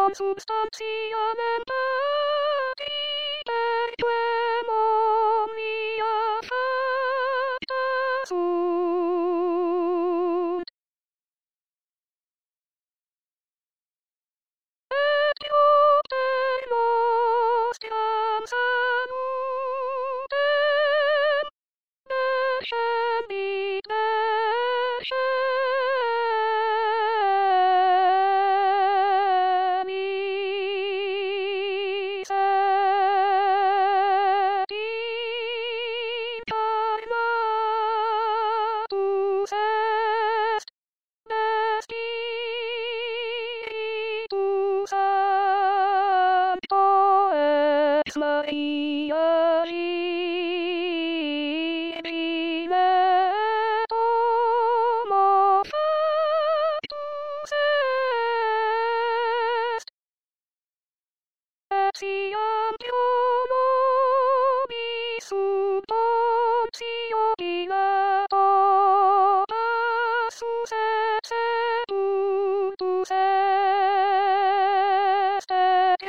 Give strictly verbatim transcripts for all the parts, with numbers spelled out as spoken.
non substantia mentati per quem omnia facta sunt. Et propter nostriam salutem descendit, descendit, et incarnatus est de Spiritus Sancto ex Maria Virgine homo factus est, et siam nobis sub Pontio Pilato passus et sepultus est, et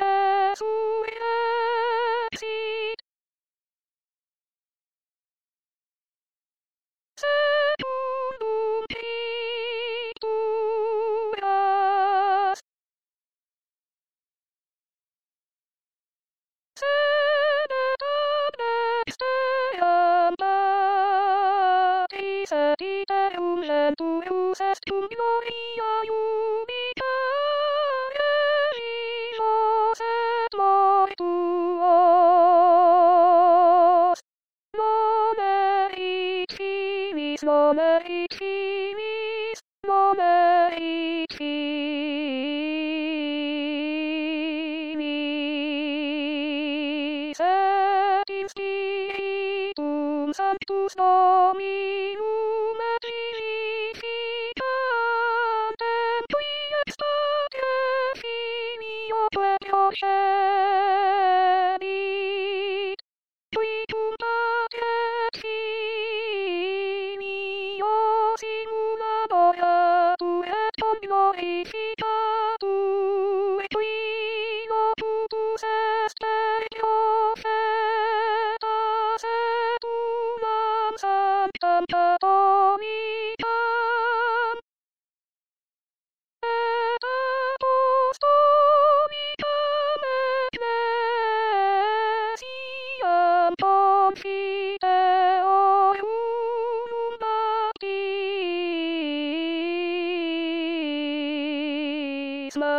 resurrexit. Secundum Scripturas, sed et ab dexteram Patris et iterum genturus est cum gloria jubicare vivos et mortuos. Monerit finis, monerit finis, monerit finis, et in Spiritum Sanctus Dominum et vivificantem qui ex Patre Filio procedit, qui cum Patre Filio simulaboratur et conglorificatur, qui locutus est per profetas et unam sanctam catholicam et apostolicam ecclesiam confiteorum baptisma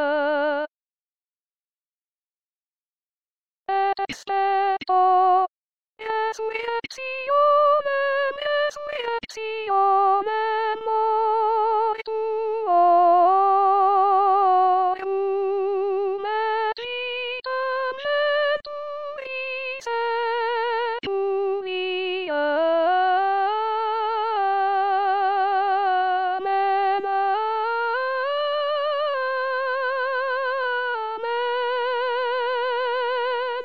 et expecto resurrectionem, resurrectionem